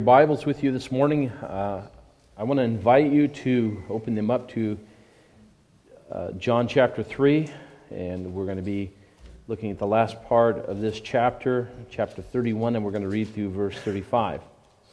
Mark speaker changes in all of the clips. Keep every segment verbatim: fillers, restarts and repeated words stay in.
Speaker 1: Bibles with you this morning. Uh, I want to invite you to open them up to uh, John chapter three, and we're going to be looking at the last part of this chapter, chapter thirty-one, and we're going to read through verse thirty-five.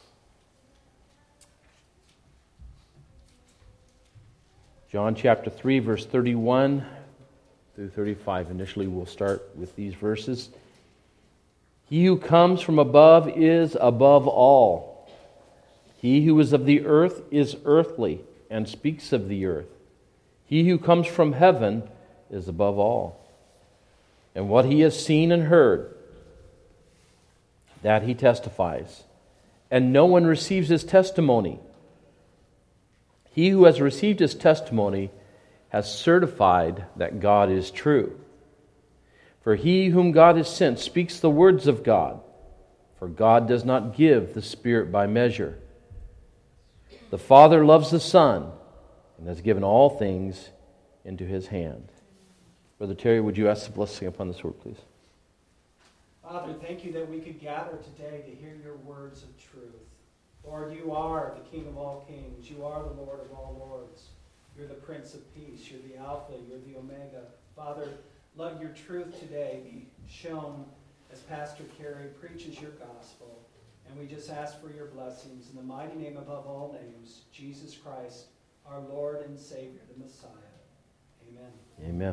Speaker 1: John chapter three, verse thirty-one through thirty-five. Initially, we'll start with these verses. He who comes from above is above all. He who is of the earth is earthly, and speaks of the earth. He who comes from heaven is above all. And what he has seen and heard, that he testifies. And no one receives his testimony. He who has received his testimony has certified that God is true. For he whom God has sent speaks the words of God, for God does not give the Spirit by measure. The Father loves the Son and has given all things into His hand. Brother Terry, would you ask the blessing upon this word, please?
Speaker 2: Father, thank you that we could gather today to hear your words of truth. Lord, you are the King of all kings. You are the Lord of all lords. You're the Prince of Peace. You're the Alpha. You're the Omega. Father, let your truth today be shown as Pastor Kerry preaches your gospel. And we just ask for your blessings in the mighty name above all names, Jesus Christ, our Lord and Savior, the Messiah. Amen.
Speaker 1: Amen.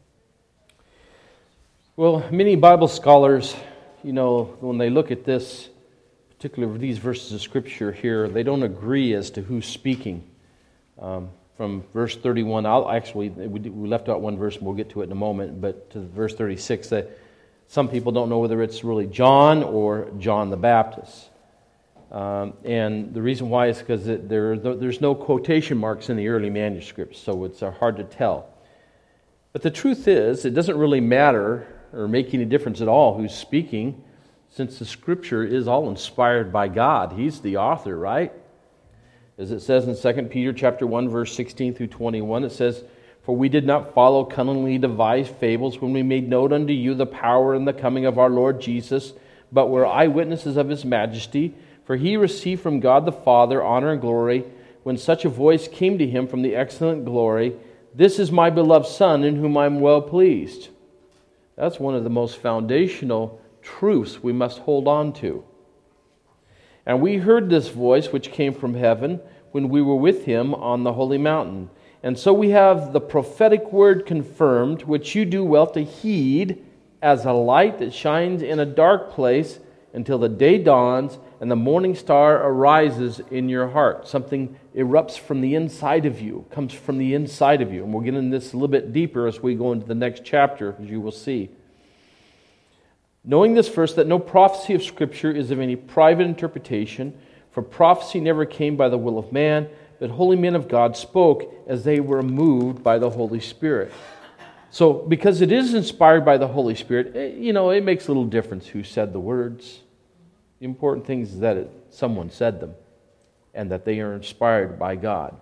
Speaker 1: Well, many Bible scholars, you know, when they look at this, particularly these verses of Scripture here, they don't agree as to who's speaking. Um, from verse thirty-one, I'll actually, we left out one verse and we'll get to it in a moment, but to verse thirty-six, that some people don't know whether it's really John or John the Baptist. Um, and the reason why is because there, there's no quotation marks in the early manuscripts, so it's uh, hard to tell. But the truth is, it doesn't really matter or make any difference at all who's speaking, since the Scripture is all inspired by God. He's the author, right? As it says in Second Peter chapter one, verse sixteen through twenty-one, it says, "For we did not follow cunningly devised fables when we made known unto you the power and the coming of our Lord Jesus, but were eyewitnesses of His majesty. For He received from God the Father honor and glory, when such a voice came to Him from the excellent glory, This is my beloved Son, in whom I am well pleased." That's one of the most foundational truths we must hold on to. "And we heard this voice which came from heaven when we were with Him on the holy mountain. And so we have the prophetic word confirmed, which you do well to heed, as a light that shines in a dark place until the day dawns and the morning star arises in your heart." Something erupts from the inside of you, comes from the inside of you. And we'll get into this a little bit deeper as we go into the next chapter, as you will see. "Knowing this first, that no prophecy of Scripture is of any private interpretation, for prophecy never came by the will of man, but holy men of God spoke as they were moved by the Holy Spirit." So, because it is inspired by the Holy Spirit, it, you know, it makes a little difference who said the words. The important thing is that it, someone said them, and that they are inspired by God.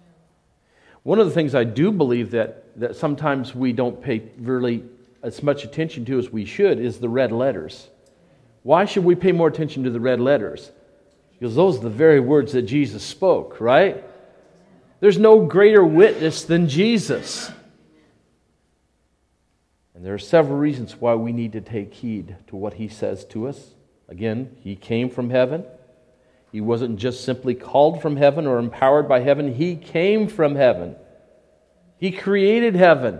Speaker 1: One of the things I do believe that, that sometimes we don't pay really as much attention to as we should is the red letters. Why should we pay more attention to the red letters? Because those are the very words that Jesus spoke, right? There's no greater witness than Jesus. And there are several reasons why we need to take heed to what He says to us. Again, He came from heaven. He wasn't just simply called from heaven or empowered by heaven. He came from heaven. He created heaven.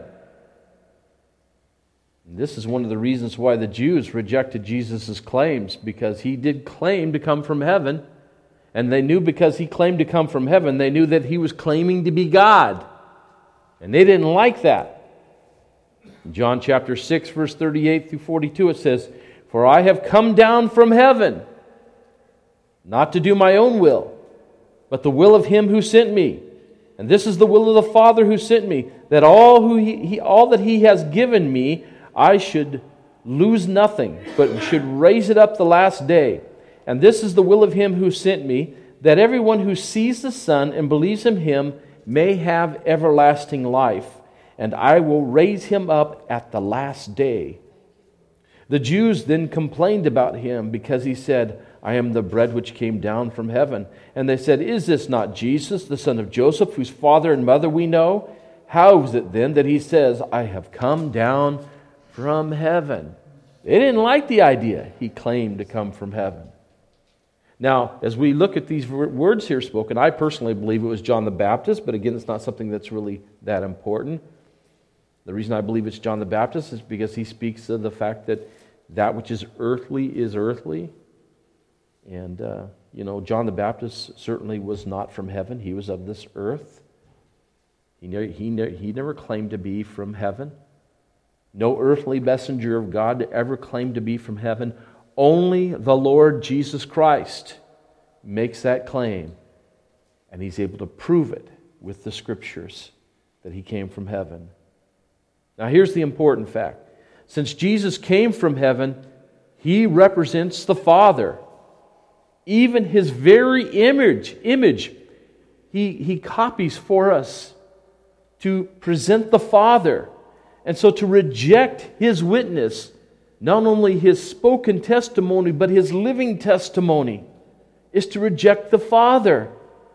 Speaker 1: And this is one of the reasons why the Jews rejected Jesus' claims, because He did claim to come from heaven. And they knew because He claimed to come from heaven, they knew that He was claiming to be God. And they didn't like that. In John chapter six, verse thirty-eight through forty-two, it says, "For I have come down from heaven, not to do my own will, but the will of Him who sent me. And this is the will of the Father who sent me, that all who he, he, all that He has given me, I should lose nothing, but should raise it up the last day. And this is the will of Him who sent me, that everyone who sees the Son and believes in Him may have everlasting life, and I will raise him up at the last day." The Jews then complained about Him because He said, I am the bread which came down from heaven. And they said, Is this not Jesus, the son of Joseph, whose father and mother we know? How is it then that he says, I have come down from heaven? They didn't like the idea he claimed to come from heaven. Now, as we look at these words here spoken, I personally believe it was John the Baptist, but again, it's not something that's really that important. The reason I believe it's John the Baptist is because he speaks of the fact that that which is earthly is earthly. And, uh, you know, John the Baptist certainly was not from heaven. He was of this earth. He never, he never, he never claimed to be from heaven. No earthly messenger of God ever claimed to be from heaven. Only the Lord Jesus Christ makes that claim. And he's able to prove it with the Scriptures that he came from heaven. Now here's the important fact. Since Jesus came from heaven, he represents the Father. Even his very image, image he, he copies for us to present the Father. And so to reject his witness, not only his spoken testimony, but his living testimony, is to reject the Father.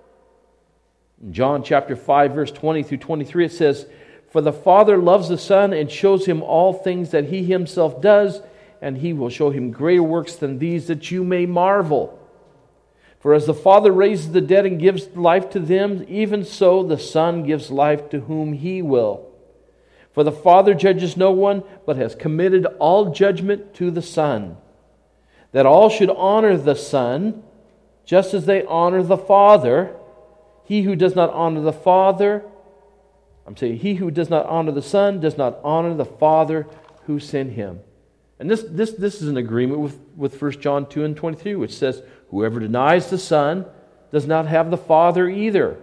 Speaker 1: In John chapter five, verse twenty through twenty-three, it says, For the Father loves the Son and shows him all things that he himself does, and he will show him greater works than these, that you may marvel. For as the Father raises the dead and gives life to them, even so the Son gives life to whom he will. For the Father judges no one, but has committed all judgment to the Son, that all should honor the Son, just as they honor the Father. He who does not honor the Father, I'm saying, he who does not honor the Son does not honor the Father who sent him. And this, this, this is an agreement with, with First John two and twenty-three, which says, Whoever denies the Son does not have the Father either.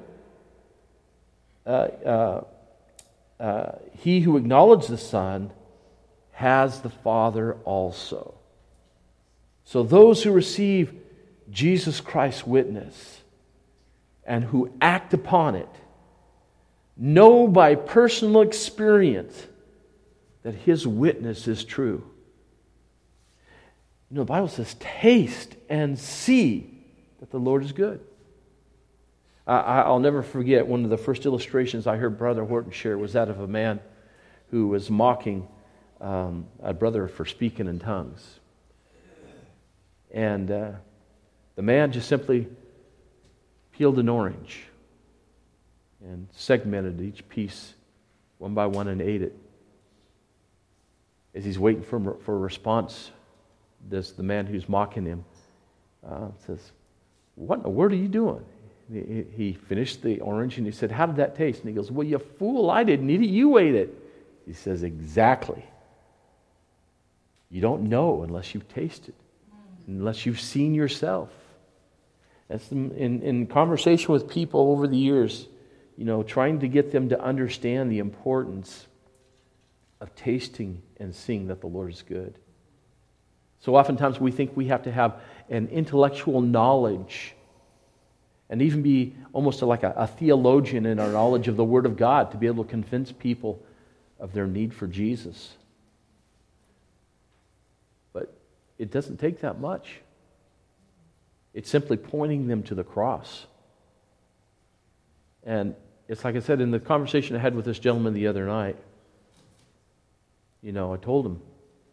Speaker 1: Uh, uh, uh, he who acknowledges the Son has the Father also. So those who receive Jesus Christ's witness and who act upon it know by personal experience that his witness is true. You know, the Bible says, taste and see that the Lord is good. I, I'll never forget one of the first illustrations I heard Brother Horton share was that of a man who was mocking um, a brother for speaking in tongues. And uh, the man just simply peeled an orange and segmented each piece one by one and ate it. As he's waiting for, for a response, this the man who's mocking him uh, says, "What in the world are you doing?" He, he finished the orange and he said, "How did that taste?" And he goes, "Well, you fool, I didn't eat it, you ate it." He says, "Exactly. You don't know unless you've tasted, unless you've seen yourself." That's in, in conversation with people over the years, you know, trying to get them to understand the importance of tasting and seeing that the Lord is good. So oftentimes we think we have to have an intellectual knowledge and even be almost like a, a theologian in our knowledge of the Word of God to be able to convince people of their need for Jesus. But it doesn't take that much. It's simply pointing them to the cross. And it's like I said in the conversation I had with this gentleman the other night, you know, I told him,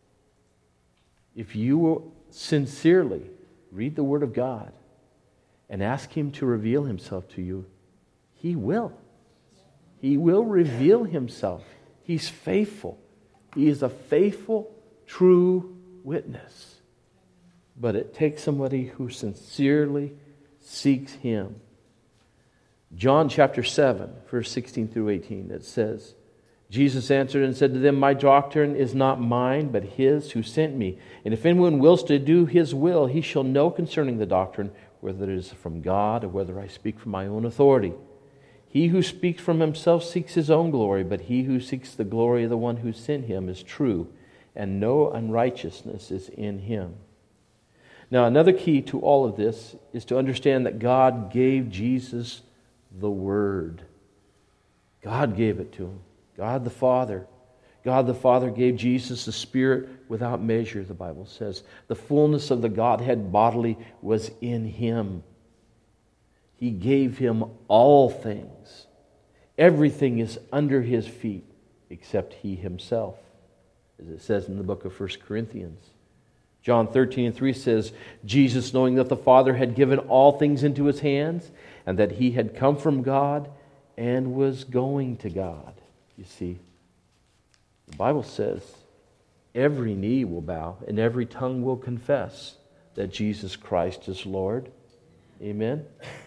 Speaker 1: if you will sincerely read the Word of God and ask Him to reveal Himself to you, He will. He will reveal Himself. He's faithful. He is a faithful, true witness. But it takes somebody who sincerely seeks Him. John chapter seven, verse sixteen through eighteen, it says, Jesus answered and said to them, My doctrine is not mine, but His who sent me. And if anyone wills to do His will, he shall know concerning the doctrine, whether it is from God or whether I speak from my own authority. He who speaks from himself seeks his own glory, but he who seeks the glory of the one who sent him is true, and no unrighteousness is in him. Now, another key to all of this is to understand that God gave Jesus the Word. God gave it to Him. God the Father God the Father gave Jesus the Spirit without measure, the Bible says. The fullness of the Godhead bodily was in Him. He gave Him all things. Everything is under His feet except He Himself, as it says in the book of First Corinthians. John thirteen and three says, Jesus, knowing that the Father had given all things into His hands, and that He had come from God and was going to God. You see, the Bible says every knee will bow and every tongue will confess that Jesus Christ is Lord. Amen.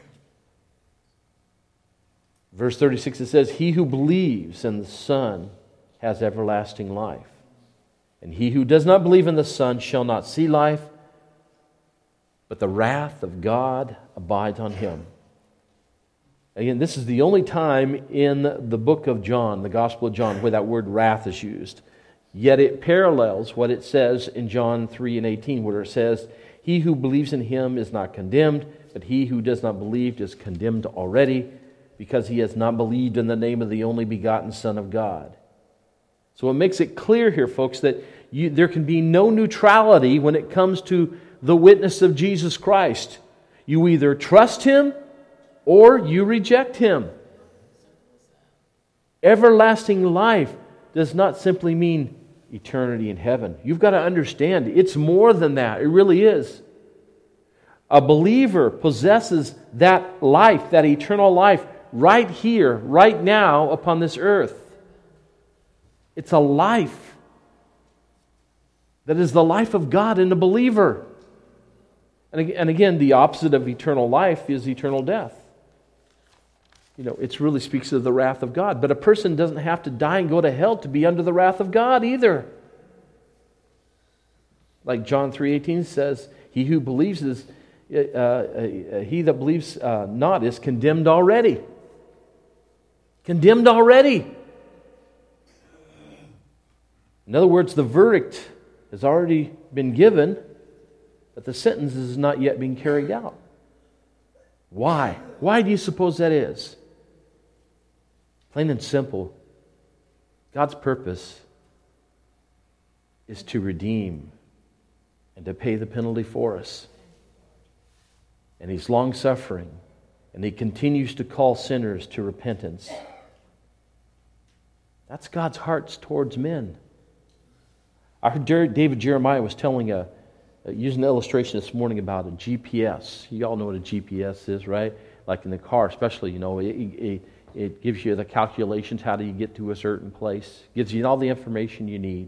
Speaker 1: Verse thirty-six, it says, He who believes in the Son has everlasting life. And he who does not believe in the Son shall not see life, but the wrath of God abides on him. Again, this is the only time in the book of John, the Gospel of John, where that word wrath is used. Yet it parallels what it says in John three and eighteen, where it says, He who believes in Him is not condemned, but he who does not believe is condemned already, because he has not believed in the name of the only begotten Son of God. So it makes it clear here, folks, that you, there can be no neutrality when it comes to the witness of Jesus Christ. You either trust Him or you reject Him. Everlasting life does not simply mean eternity in heaven. You've got to understand, it's more than that. It really is. A believer possesses that life, that eternal life, right here, right now, upon this earth. It's a life that is the life of God in a believer. And again, the opposite of eternal life is eternal death. You know, it really speaks of the wrath of God. But a person doesn't have to die and go to hell to be under the wrath of God either. Like John three eighteen says, He who believes is, uh, uh, he that believes uh, not is condemned already. Condemned already. In other words, the verdict has already been given, but the sentence is not yet being carried out. Why? Why do you suppose that is? Plain and simple, God's purpose is to redeem and to pay the penalty for us. And He's long-suffering, and He continues to call sinners to repentance. That's God's heart towards men. I heard David Jeremiah was telling a, using an illustration this morning about a G P S. You all know what a G P S is, right? Like in the car especially, you know, it, it, it gives you the calculations, how do you get to a certain place. Gives you all the information you need.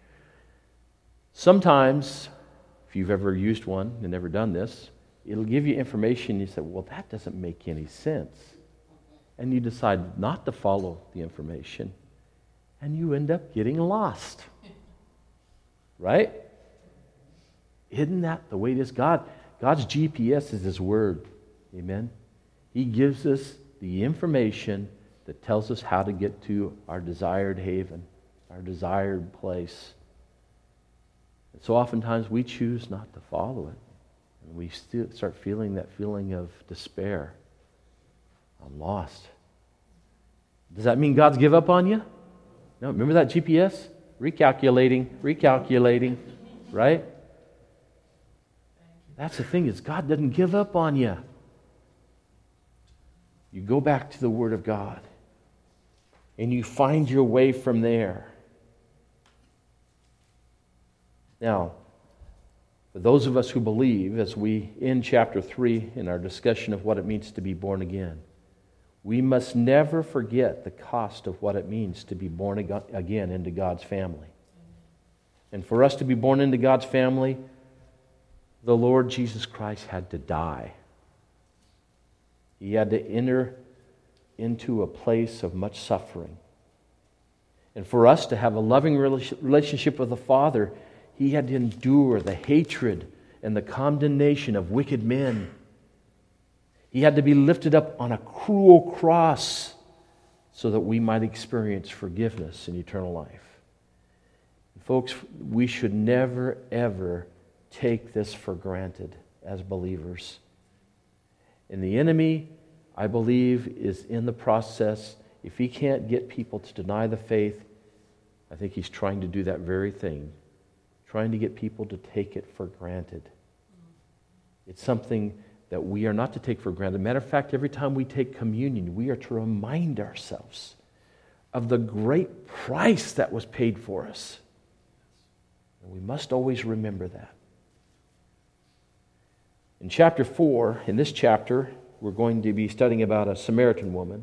Speaker 1: Sometimes, if you've ever used one and never done this, it'll give you information you say, well, that doesn't make any sense. And you decide not to follow the information. And you end up getting lost. Right? Isn't that the way it is? God, God's G P S is His Word. Amen? He gives us the information that tells us how to get to our desired haven, our desired place. And so oftentimes we choose not to follow it. And we still start feeling that feeling of despair. I'm lost. Does that mean God's give up on you? No, remember that G P S? Recalculating, recalculating, right? That's the thing, is God doesn't give up on you. You go back to the Word of God and you find your way from there. Now, for those of us who believe, as we end chapter three in our discussion of what it means to be born again, we must never forget the cost of what it means to be born again into God's family. And for us to be born into God's family, the Lord Jesus Christ had to die. He had to enter into a place of much suffering. And for us to have a loving relationship with the Father, He had to endure the hatred and the condemnation of wicked men. He had to be lifted up on a cruel cross so that we might experience forgiveness and eternal life. Folks, we should never, ever take this for granted as believers. And the enemy, I believe, is in the process. If he can't get people to deny the faith, I think he's trying to do that very thing, trying to get people to take it for granted. It's something that we are not to take for granted. Matter of fact, every time we take communion, we are to remind ourselves of the great price that was paid for us. And we must always remember that. In chapter four, in this chapter, we're going to be studying about a Samaritan woman.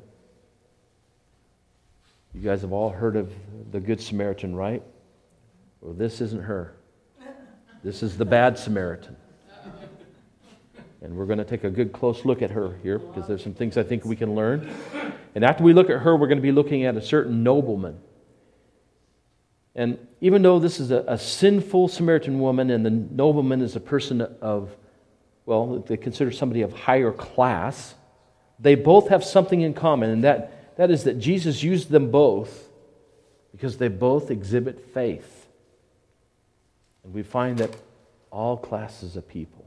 Speaker 1: You guys have all heard of the Good Samaritan, right? Well, this isn't her. This is the bad Samaritan. And we're going to take a good close look at her here because there's some things I think we can learn. And after we look at her, we're going to be looking at a certain nobleman. And even though this is a, a sinful Samaritan woman and the nobleman is a person of, well, they consider somebody of higher class, they both have something in common, and that That is that Jesus used them both because they both exhibit faith. And we find that all classes of people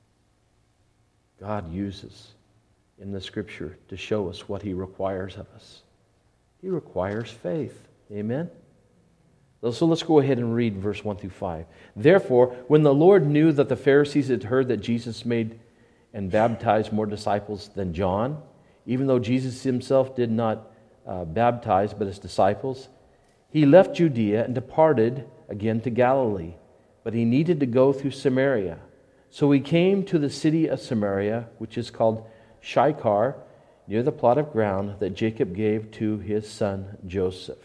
Speaker 1: God uses in the Scripture to show us what He requires of us. He requires faith. Amen? So let's go ahead and read verse one through five. Therefore, when the Lord knew that the Pharisees had heard that Jesus made and baptized more disciples than John, even though Jesus himself did not uh, baptize, but his disciples, he left Judea and departed again to Galilee. But he needed to go through Samaria. So he came to the city of Samaria, which is called Sychar, near the plot of ground that Jacob gave to his son Joseph.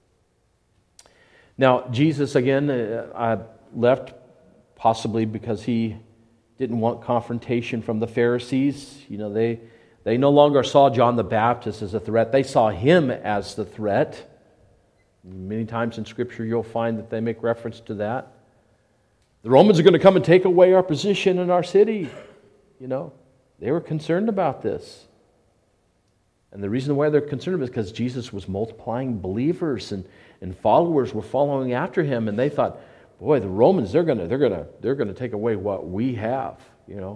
Speaker 1: Now, Jesus, again, uh, left possibly because he didn't want confrontation from the Pharisees. You know, they... They no longer saw John the Baptist as a threat. They saw him as the threat. Many times in Scripture you'll find that they make reference to that. The Romans are going to come and take away our position in our city. You know, they were concerned about this. And the reason why they're concerned about it is because Jesus was multiplying believers and, and followers were following after him, and they thought, boy, the Romans, they're going to they're going to they're going to take away what we have, you know.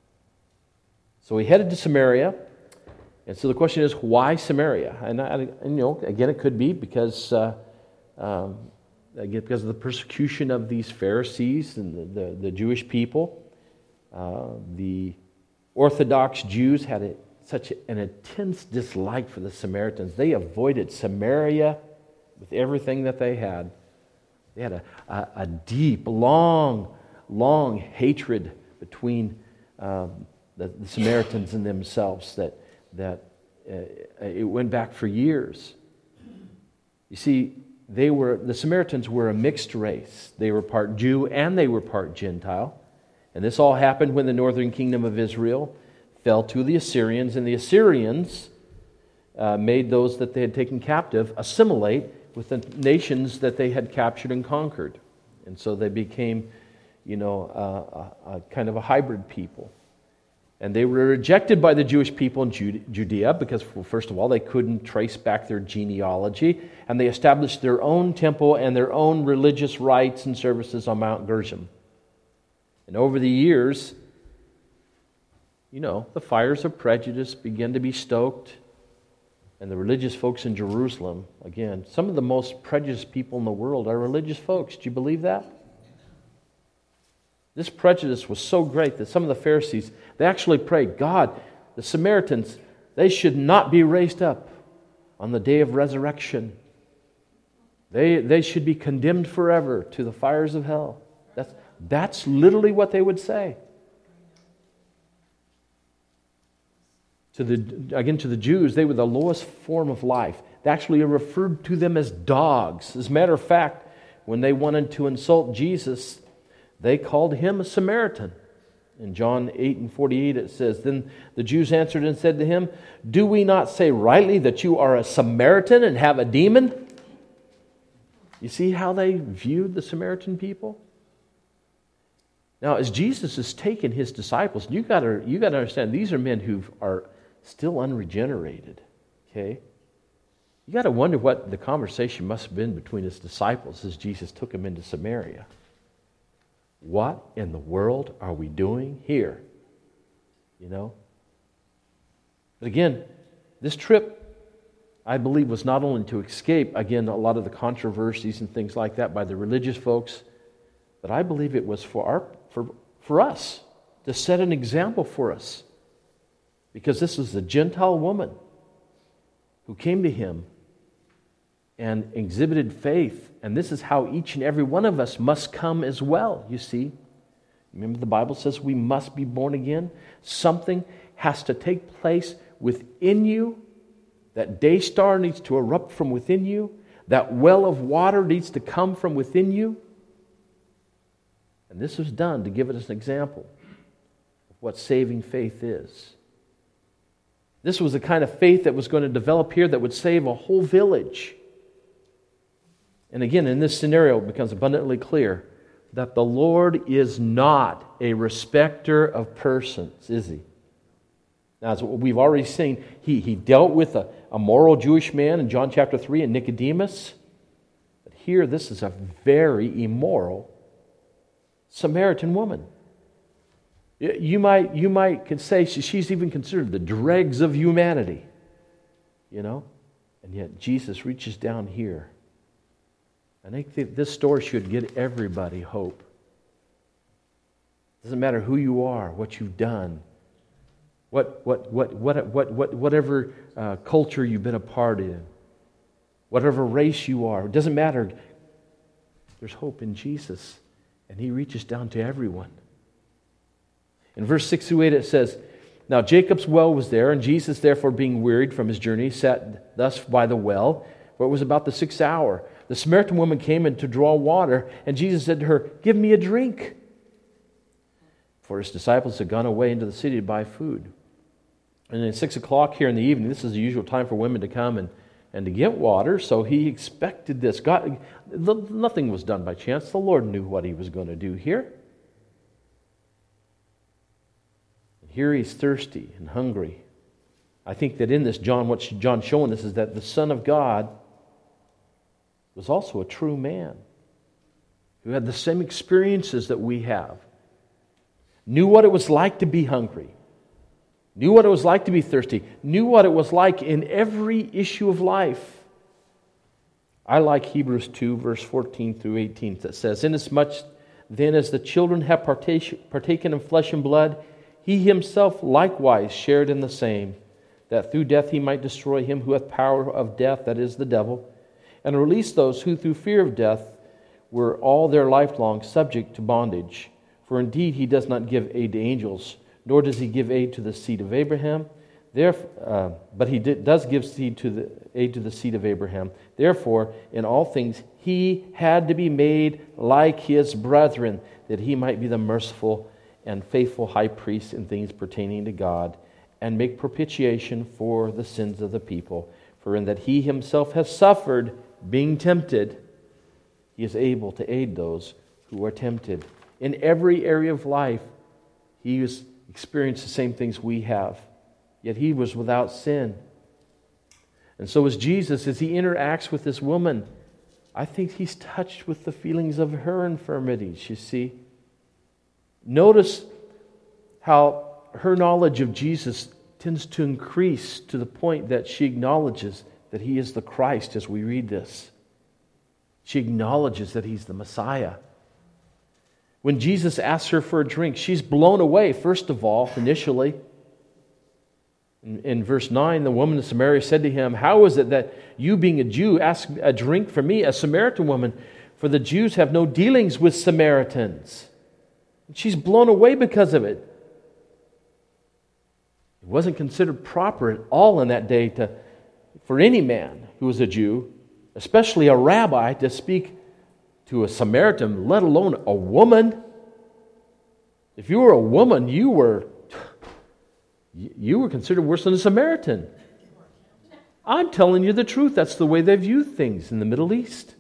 Speaker 1: So he headed to Samaria, and so the question is, why Samaria? And, I, and you know, again, it could be because, uh, um, again, because of the persecution of these Pharisees and the, the, the Jewish people. Uh, the Orthodox Jews had a, such an intense dislike for the Samaritans. They avoided Samaria with everything that they had. They had a, a, a deep, long, long hatred between um, The, the Samaritans and themselves, that that uh, it went back for years. You see, they were the Samaritans were a mixed race. They were part Jew and they were part Gentile. And this all happened when the northern kingdom of Israel fell to the Assyrians, and the Assyrians uh, made those that they had taken captive assimilate with the nations that they had captured and conquered. And so they became, you know, uh, a, a kind of a hybrid people. And they were rejected by the Jewish people in Judea because, well, first of all, they couldn't trace back their genealogy, and they established their own temple and their own religious rites and services on Mount Gerizim. And over the years, you know, the fires of prejudice began to be stoked, and the religious folks in Jerusalem, again, some of the most prejudiced people in the world are religious folks. Do you believe that? This prejudice was so great that some of the Pharisees, they actually prayed, God, the Samaritans, they should not be raised up on the day of resurrection. They, they should be condemned forever to the fires of hell. That's, that's literally what they would say. To the, again, to the Jews, they were the lowest form of life. They actually referred to them as dogs. As a matter of fact, when they wanted to insult Jesus, they called him a Samaritan. In John eight and forty-eight it says, Then the Jews answered and said to him, Do we not say rightly that you are a Samaritan and have a demon? You see how they viewed the Samaritan people? Now, as Jesus has taken his disciples, you got to you got to understand, these are men who are still unregenerated. Okay? You got to wonder what the conversation must have been between his disciples as Jesus took them into Samaria. What in the world are we doing here? You know? But again, this trip, I believe, was not only to escape, again, a lot of the controversies and things like that by the religious folks, but I believe it was for our for, for us to set an example for us. Because this was a Gentile woman who came to him and exhibited faith. And this is how each and every one of us must come as well, you see. Remember the Bible says we must be born again? Something has to take place within you. That day star needs to erupt from within you. That well of water needs to come from within you. And this was done to give us an example of what saving faith is. This was the kind of faith that was going to develop here that would save a whole village. And again, in this scenario, it becomes abundantly clear that the Lord is not a respecter of persons, is He? Now, as we've already seen, He, he dealt with a, a moral Jewish man in John chapter three and Nicodemus. But here, this is a very immoral Samaritan woman. You might, you might could say she's even considered the dregs of humanity. You know? And yet Jesus reaches down here. And I think this story should give everybody hope. It doesn't matter who you are, what you've done, what, what, what, what, what, what, whatever uh, culture you've been a part in, whatever race you are. It doesn't matter. There's hope in Jesus. And He reaches down to everyone. In verse six through eight it says, Now Jacob's well was there, and Jesus, therefore being wearied from his journey, sat thus by the well, for it was about the sixth hour. The Samaritan woman came in to draw water, and Jesus said to her, Give me a drink. For his disciples had gone away into the city to buy food. And at six o'clock here in the evening, this is the usual time for women to come and, and to get water, so he expected this. God, nothing was done by chance. The Lord knew what He was going to do here. Here he's thirsty and hungry. I think that in this, John, what John's showing us is that the Son of God was also a true man who had the same experiences that we have. Knew what it was like to be hungry. Knew what it was like to be thirsty. Knew what it was like in every issue of life. I like Hebrews two, verse fourteen through eighteen, that says, Inasmuch then as the children have partaken in flesh and blood, He Himself likewise shared in the same, that through death He might destroy him who hath power of death, that is, the devil, and release those who through fear of death were all their lifelong subject to bondage. For indeed He does not give aid to angels, nor does He give aid to the seed of Abraham. Therefore, uh, but He did, does give seed to the, aid to the seed of Abraham. Therefore, in all things He had to be made like His brethren, that He might be the merciful and faithful high priest in things pertaining to God, and make propitiation for the sins of the people. For in that He Himself has suffered, being tempted, He is able to aid those who are tempted. In every area of life, He has experienced the same things we have, yet He was without sin. And so as Jesus, as He interacts with this woman, I think He's touched with the feelings of her infirmities, you see. Notice how her knowledge of Jesus tends to increase to the point that she acknowledges that He is the Christ as we read this. She acknowledges that He's the Messiah. When Jesus asks her for a drink, she's blown away, first of all, initially. In, in verse nine, the woman of Samaria said to Him, How is it that you, being a Jew, ask a drink from me, a Samaritan woman? For the Jews have no dealings with Samaritans. And she's blown away because of it. It wasn't considered proper at all in that day to, for any man who was a Jew, especially a rabbi, to speak to a Samaritan, let alone a woman. If you were a woman, you were you were considered worse than a Samaritan. I'm telling you the truth. That's the way they view things in the Middle East.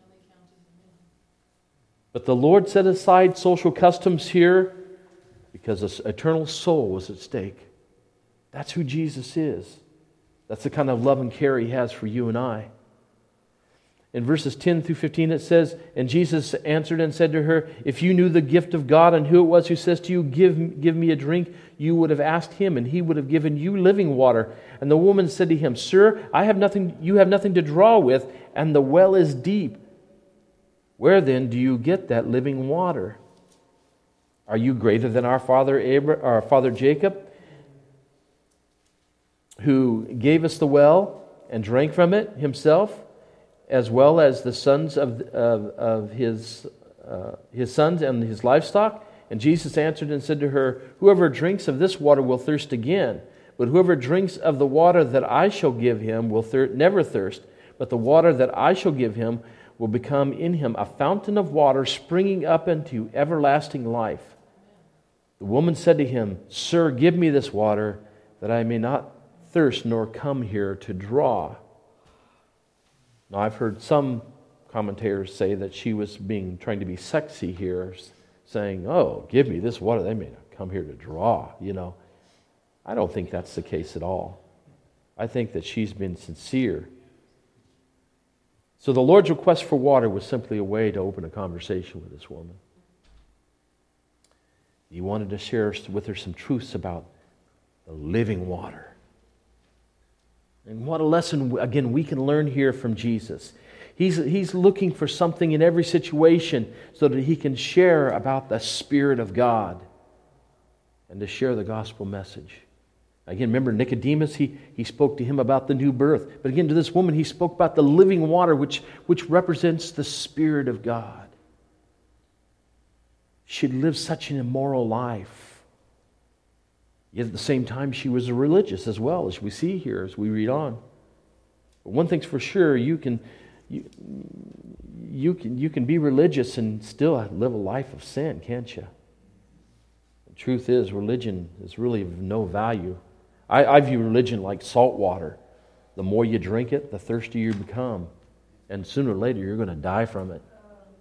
Speaker 1: But the Lord set aside social customs here because an eternal soul was at stake. That's who Jesus is. That's the kind of love and care He has for you and I. In verses ten through fifteen it says, "And Jesus answered and said to her, If you knew the gift of God and who it was who says to you, give, give me a drink, you would have asked him, and he would have given you living water. And the woman said to him, Sir, I have nothing, you have nothing to draw with, and the well is deep. Where then do you get that living water? Are you greater than our father Abra- our father Jacob, who gave us the well and drank from it himself, as well as the sons of, of, of his, uh, his sons and his livestock? And Jesus answered and said to her, Whoever drinks of this water will thirst again, but whoever drinks of the water that I shall give him will thir- never thirst, but the water that I shall give him will become in him a fountain of water springing up into everlasting life. The woman said to him, Sir, give me this water, that I may not thirst nor come here to draw. Now, I've heard some commentators say that she was being trying to be sexy here, saying, oh, give me this water, they may not come here to draw, you know. I don't think that's the case at all. I think that she's been sincere. So the Lord's request for water was simply a way to open a conversation with this woman. He wanted to share with her some truths about the living water. And what a lesson, again, we can learn here from Jesus. He's, he's looking for something in every situation so that he can share about the Spirit of God and to share the gospel message. Again, remember Nicodemus, he, he spoke to him about the new birth. But again, to this woman, he spoke about the living water, which, which represents the Spirit of God. She had lived such an immoral life. Yet at the same time, she was a religious as well, as we see here, as we read on. But one thing's for sure, you can, you, you can, you can be religious and still live a life of sin, can't you? The truth is, religion is really of no value. I, I view religion like salt water. The more you drink it, the thirstier you become. And sooner or later, you're going to die from it.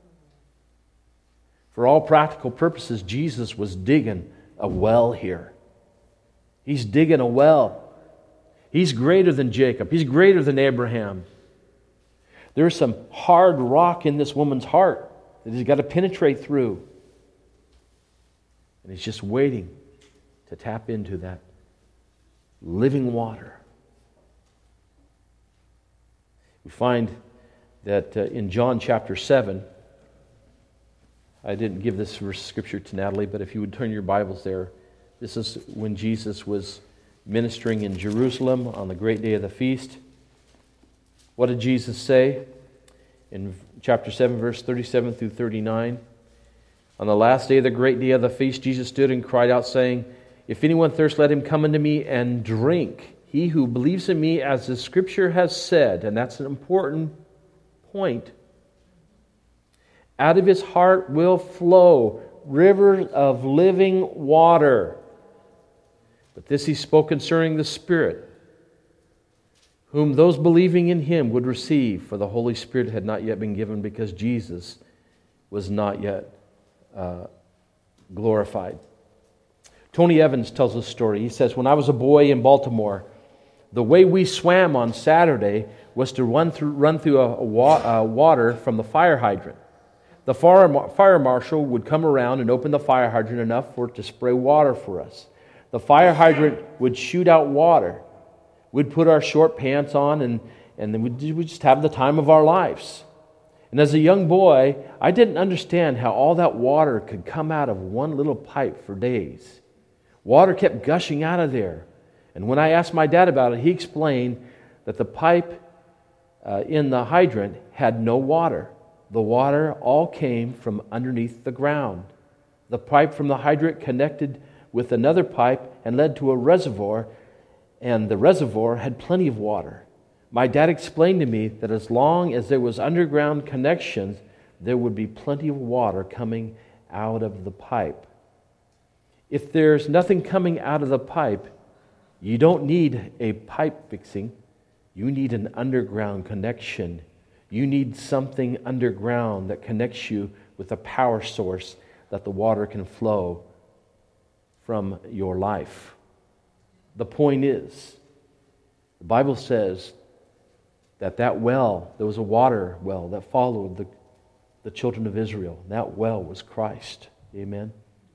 Speaker 1: For all practical purposes, Jesus was digging a well here. He's digging a well. He's greater than Jacob. He's greater than Abraham. There's some hard rock in this woman's heart that he's got to penetrate through. And he's just waiting to tap into that living water. We find that uh, in John chapter seven, I didn't give this verse of Scripture to Natalie, but if you would turn your Bibles there, this is when Jesus was ministering in Jerusalem on the great day of the feast. What did Jesus say? In chapter seven, verse thirty-seven through thirty-nine. On the last day of the great day of the feast, Jesus stood and cried out, saying, If anyone thirsts, let him come unto me and drink. He who believes in me, as the Scripture has said, and that's an important point, out of his heart will flow rivers of living water. But this he spoke concerning the Spirit, whom those believing in him would receive, for the Holy Spirit had not yet been given, because Jesus was not yet uh, glorified. Tony Evans tells a story. He says, when I was a boy in Baltimore, the way we swam on Saturday was to run through, run through a, a wa- uh, water from the fire hydrant. The fire, fire marshal would come around and open the fire hydrant enough for it to spray water for us. The fire hydrant would shoot out water. We'd put our short pants on and, and then we'd, we'd just have the time of our lives. And as a young boy, I didn't understand how all that water could come out of one little pipe for days. Water kept gushing out of there. And when I asked my dad about it, he explained that the pipe uh, in the hydrant had no water. The water all came from underneath the ground. The pipe from the hydrant connected with another pipe and led to a reservoir, and the reservoir had plenty of water. My dad explained to me that as long as there was underground connections, there would be plenty of water coming out of the pipe. If there's nothing coming out of the pipe, you don't need a pipe fixing. You need an underground connection. You need something underground that connects you with a power source that the water can flow from your life. The point is, the Bible says that that well, there was a water well that followed the, the children of Israel. That well was Christ. Amen.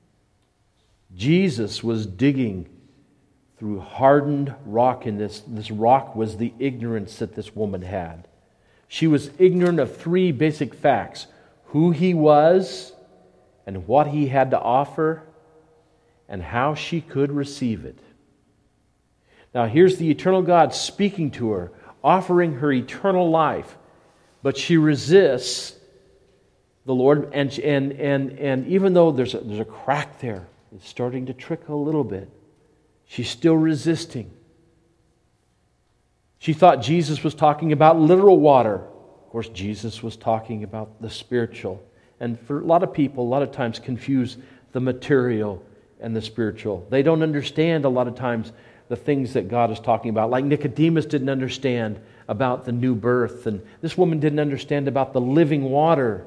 Speaker 1: Jesus was digging through hardened rock, and this, this rock was the ignorance that this woman had. She was ignorant of three basic facts: who He was, and what He had to offer, and how she could receive it. Now here's the eternal God speaking to her, offering her eternal life, but she resists the Lord, and and and and even though there's a, there's a crack there, it's starting to trickle a little bit, she's still resisting. She thought Jesus was talking about literal water. Of course, Jesus was talking about the spiritual. And for a lot of people, a lot of times confuse the material and the spiritual. They don't understand a lot of times the things that God is talking about. Like Nicodemus didn't understand about the new birth, and this woman didn't understand about the living water.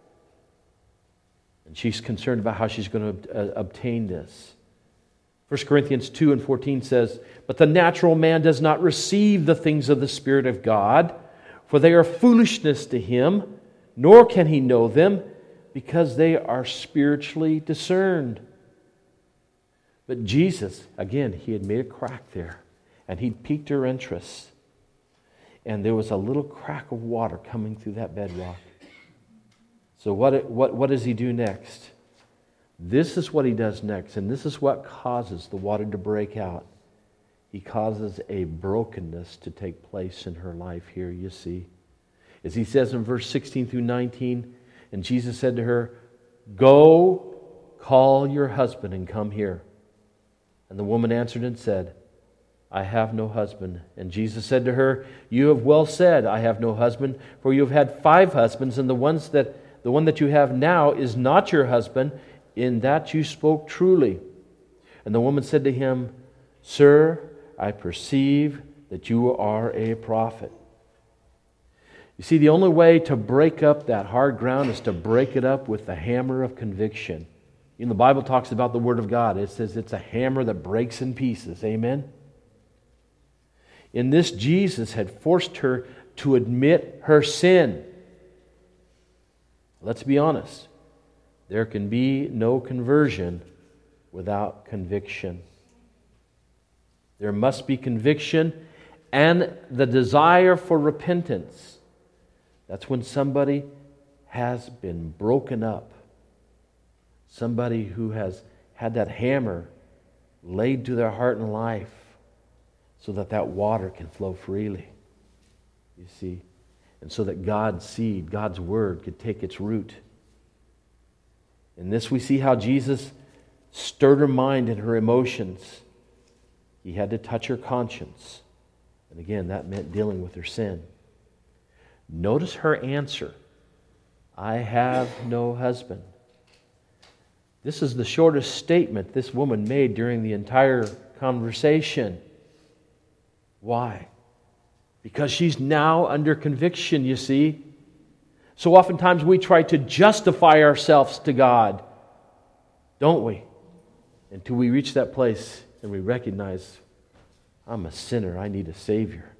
Speaker 1: And she's concerned about how she's going to uh, obtain this. First Corinthians two and fourteen says, "But the natural man does not receive the things of the Spirit of God, for they are foolishness to him, nor can he know them, because they are spiritually discerned." But Jesus, again, He had made a crack there, and He'd piqued her interest. And there was a little crack of water coming through that bedrock. So what, what, what does He do next? This is what He does next, and this is what causes the water to break out. He causes a brokenness to take place in her life here, you see. As He says in verse sixteen through nineteen, and Jesus said to her, "Go, call your husband and come here." And the woman answered and said, "I have no husband." And Jesus said to her, "You have well said, I have no husband, for you have had five husbands, and the ones that the one that you have now is not your husband. In that you spoke truly." And the woman said to Him, "Sir, I perceive that you are a prophet." You see, the only way to break up that hard ground is to break it up with the hammer of conviction. You know, the Bible talks about the Word of God. It says it's a hammer that breaks in pieces. Amen? In this, Jesus had forced her to admit her sin. Let's be honest. There can be no conversion without conviction. There must be conviction and the desire for repentance. That's when somebody has been broken up. Somebody who has had that hammer laid to their heart and life so that that water can flow freely. You see? And so that God's seed, God's Word, could take its root. In this we see how Jesus stirred her mind and her emotions. He had to touch her conscience. And again, that meant dealing with her sin. Notice her answer. "I have no husband." This is the shortest statement this woman made during the entire conversation. Why? Because she's now under conviction, you see. So oftentimes we try to justify ourselves to God, don't we? Until we reach that place and we recognize, I'm a sinner, I need a Savior.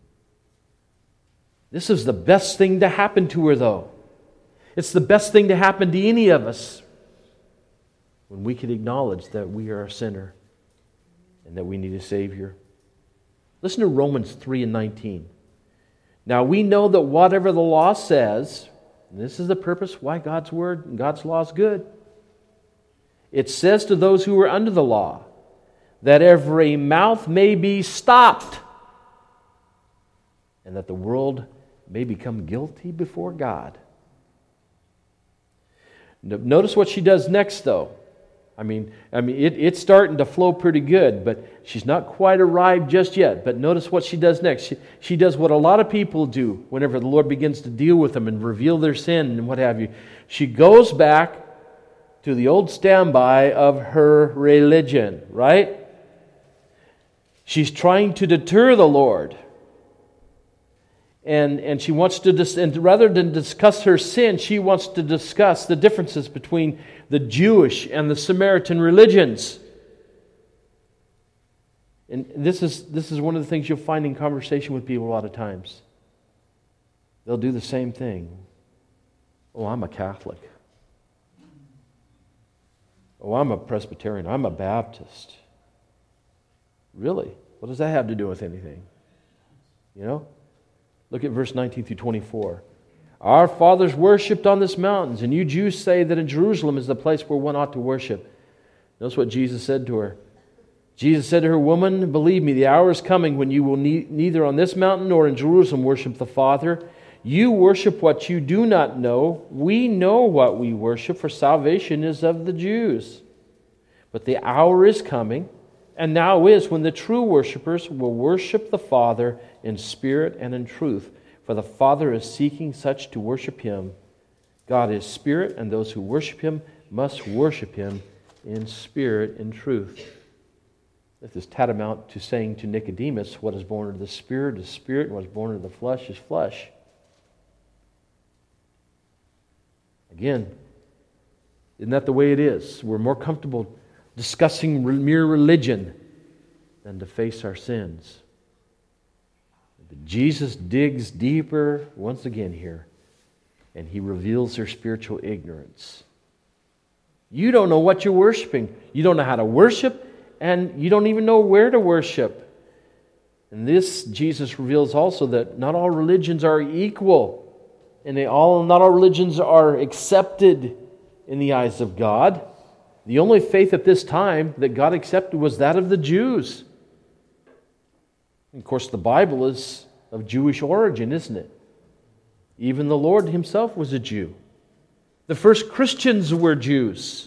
Speaker 1: This is the best thing to happen to her, though. It's the best thing to happen to any of us when we can acknowledge that we are a sinner and that we need a Savior. Listen to Romans three and nineteen. "Now we know that whatever the law says," and this is the purpose why God's Word and God's law is good, "it says to those who are under the law, that every mouth may be stopped, and that the world may become guilty before God." Notice what she does next, though. I mean, I mean, it, it's starting to flow pretty good, but she's not quite arrived just yet. But notice what she does next. She, she does what a lot of people do whenever the Lord begins to deal with them and reveal their sin and what have you. She goes back to the old standby of her religion, right? She's trying to deter the Lord. And, and she wants to, dis- and rather than discuss her sin, she wants to discuss the differences between the Jewish and the Samaritan religions. And this is, this is one of the things you'll find in conversation with people a lot of times. they'll do the same thing. Oh, I'm a Catholic. Oh, I'm a Presbyterian. I'm a Baptist. Really? What does that have to do with anything? You know? Look at verse nineteen through twenty-four. Our fathers worshipped on this mountains, and you Jews say that in Jerusalem is the place where one ought to worship. Notice what Jesus said to her. Jesus said to her, Woman, believe me, the hour is coming when you will ne- neither on this mountain nor in Jerusalem worship the Father. You worship what you do not know. We know what we worship, for salvation is of the Jews. But the hour is coming, and now is, when the true worshipers will worship the Father in spirit and in truth. For the Father is seeking such to worship Him. God is spirit, and those who worship Him must worship Him in spirit and truth. This is tantamount to saying to Nicodemus, what is born of the Spirit is spirit, and what is born of the flesh is flesh. Again, isn't that the way it is? We're more comfortable discussing mere religion than to face our sins. But Jesus digs deeper once again here, and He reveals their spiritual ignorance. You don't know what you're worshiping. You don't know how to worship, and you don't even know where to worship. And this, Jesus reveals also that not all religions are equal, and they all, not all religions are accepted in the eyes of God. The only faith at this time that God accepted was that of the Jews. And of course, the Bible is of Jewish origin, isn't it? Even the Lord Himself was a Jew. The first Christians were Jews.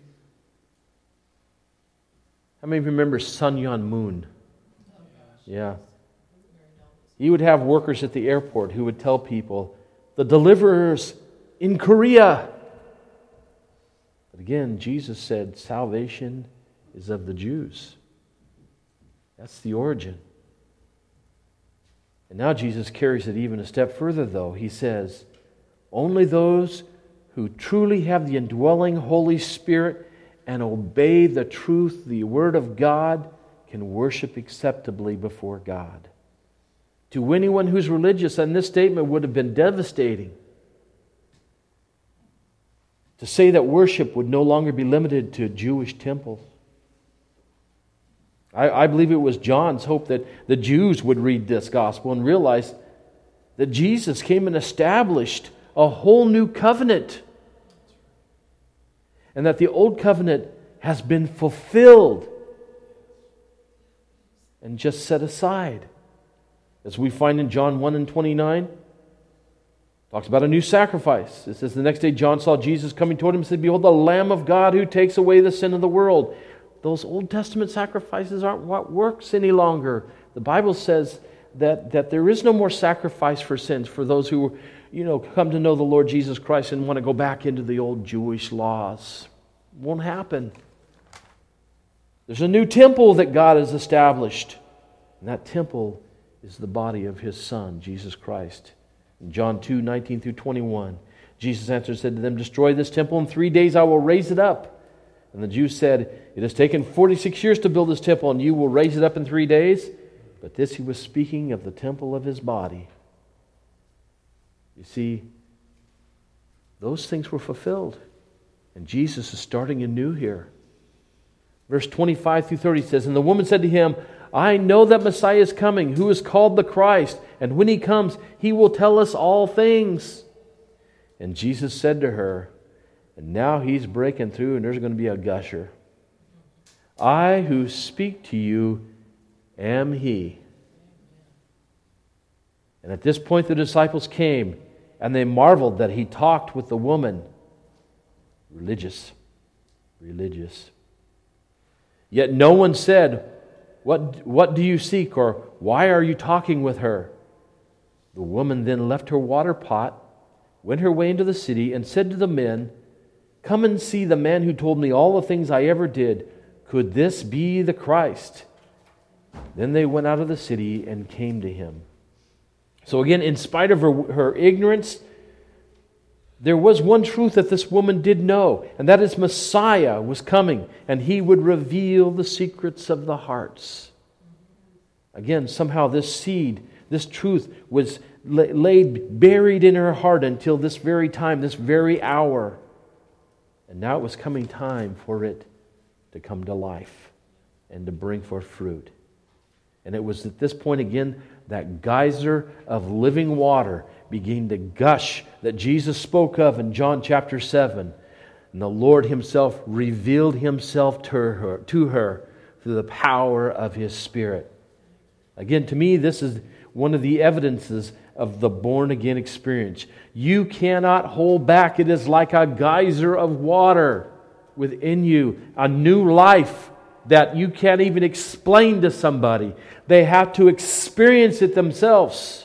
Speaker 1: How many of you remember Sun Yat Moon? Yeah. He would have workers at the airport who would tell people, the deliverers in Korea. But again, Jesus said, salvation is of the Jews. That's the origin. And now Jesus carries it even a step further, though. He says, only those who truly have the indwelling Holy Spirit and obey the truth, the Word of God, can worship acceptably before God. To anyone who's religious, and this statement would have been devastating. To say that worship would no longer be limited to Jewish temples. I, I believe it was John's hope that the Jews would read this gospel and realize that Jesus came and established a whole new covenant. And that the old covenant has been fulfilled and just set aside. As we find in John one and twenty-nine, talks about a new sacrifice. It says, the next day John saw Jesus coming toward him and said, behold, the Lamb of God who takes away the sin of the world. Those Old Testament sacrifices aren't what works any longer. The Bible says that, that there is no more sacrifice for sins for those who, you know, come to know the Lord Jesus Christ and want to go back into the old Jewish laws. It won't happen. There's a new temple that God has established. And that temple is the body of His Son, Jesus Christ. In John two, nineteen through twenty-one, Jesus answered and said to them, destroy this temple, in three days I will raise it up. And the Jews said, it has taken forty-six years to build this temple, and you will raise it up in three days? But this He was speaking of the temple of His body. You see, those things were fulfilled. And Jesus is starting anew here. Verse twenty-five through thirty says, and the woman said to Him, I know that Messiah is coming, who is called the Christ, and when He comes, He will tell us all things. And Jesus said to her, and now He's breaking through, and there's going to be a gusher. I who speak to you am He. And at this point the disciples came, and they marveled that He talked with the woman. Religious. Religious. Yet no one said, What, what do you seek? Or why are you talking with her? The woman then left her water pot, went her way into the city, and said to the men, come and see the man who told me all the things I ever did. Could this be the Christ? Then they went out of the city and came to Him. So again, in spite of her, her ignorance, there was one truth that this woman did know, and that is Messiah was coming, and He would reveal the secrets of the hearts. Again, somehow this seed, this truth was laid buried in her heart until this very time, this very hour. And now it was coming time for it to come to life and to bring forth fruit. And it was at this point again that geyser of living water began to gush that Jesus spoke of in John chapter seven. And the Lord Himself revealed Himself to her, to her through the power of His Spirit. Again, to me, this is one of the evidences of the born-again experience. You cannot hold back. It is like a geyser of water within you, a new life that you can't even explain to somebody. They have to experience it themselves.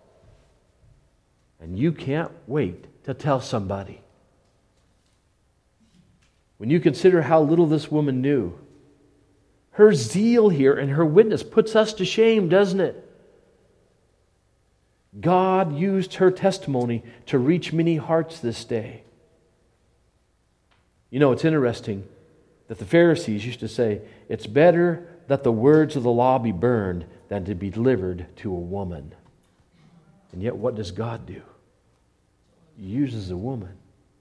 Speaker 1: And you can't wait to tell somebody. When you consider how little this woman knew, her zeal here and her witness puts us to shame, doesn't it? God used her testimony to reach many hearts this day. You know, it's interesting that the Pharisees used to say, it's better that the words of the law be burned than to be delivered to a woman. And yet what does God do? He uses a woman.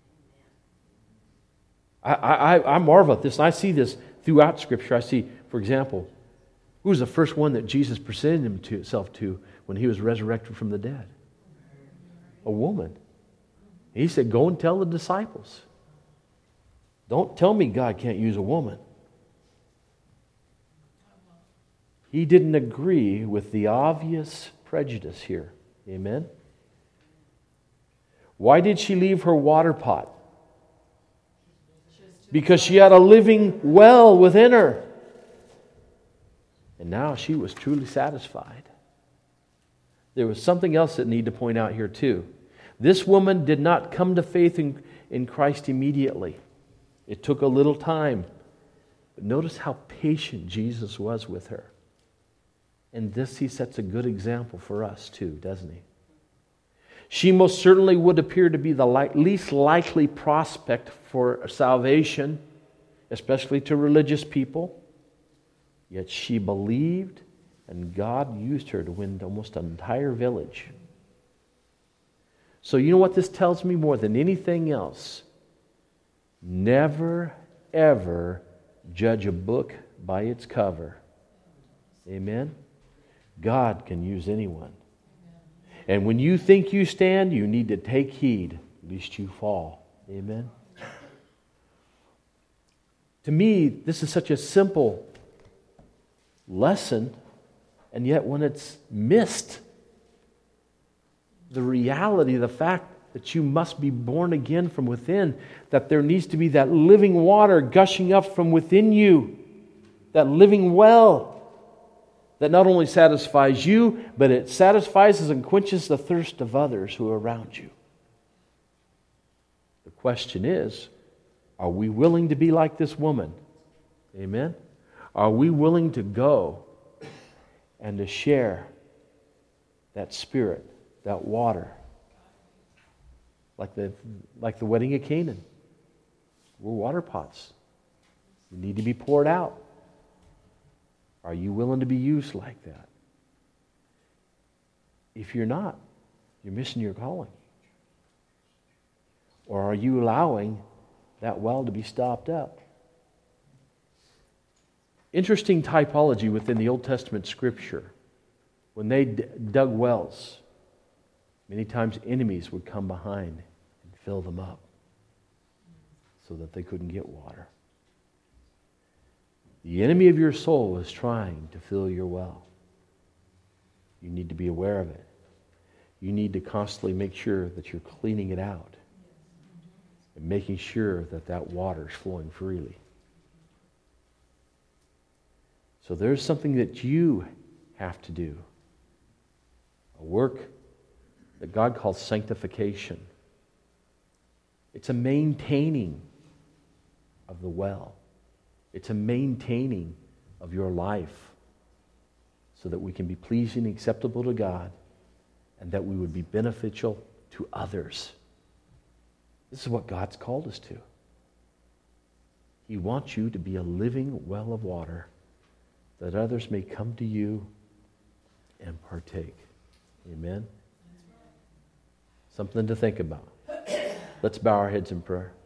Speaker 1: I, I, I marvel at this, and I see this throughout Scripture. I see, for example, who was the first one that Jesus presented himself to when He was resurrected from the dead? A woman. He said, go and tell the disciples. Don't tell me God can't use a woman. He didn't agree with the obvious prejudice here. Amen? Why did she leave her water pot? Because she had a living well within her. And now she was truly satisfied. There was something else that I need to point out here too. This woman did not come to faith in, in Christ immediately. It took a little time. But notice how patient Jesus was with her. And this He sets a good example for us too, doesn't He? She most certainly would appear to be the li- least likely prospect for salvation, especially to religious people. Yet she believed, and God used her to win almost an entire village. So you know what this tells me more than anything else? Never, ever judge a book by its cover. Amen? God can use anyone. And when you think you stand, you need to take heed, lest you fall. Amen? To me, this is such a simple lesson, and yet when it's missed, the reality, the fact that you must be born again from within, that there needs to be that living water gushing up from within you, that living well that not only satisfies you, but it satisfies and quenches the thirst of others who are around you. The question is, are we willing to be like this woman? Amen? Are we willing to go and to share that Spirit, that water, like the, like the wedding of Canaan? We're water pots. We need to be poured out. Are you willing to be used like that? If you're not, you're missing your calling. Or are you allowing that well to be stopped up? Interesting typology within the Old Testament Scripture. When they d- dug wells, many times enemies would come behind and fill them up so that they couldn't get water. The enemy of your soul is trying to fill your well. You need to be aware of it. You need to constantly make sure that you're cleaning it out and making sure that that water is flowing freely. So there's something that you have to do. A work that God calls sanctification. It's a maintaining of the well. It's a maintaining of your life so that we can be pleasing and acceptable to God and that we would be beneficial to others. This is what God's called us to. He wants you to be a living well of water that others may come to you and partake. Amen? Something to think about. Let's bow our heads in prayer.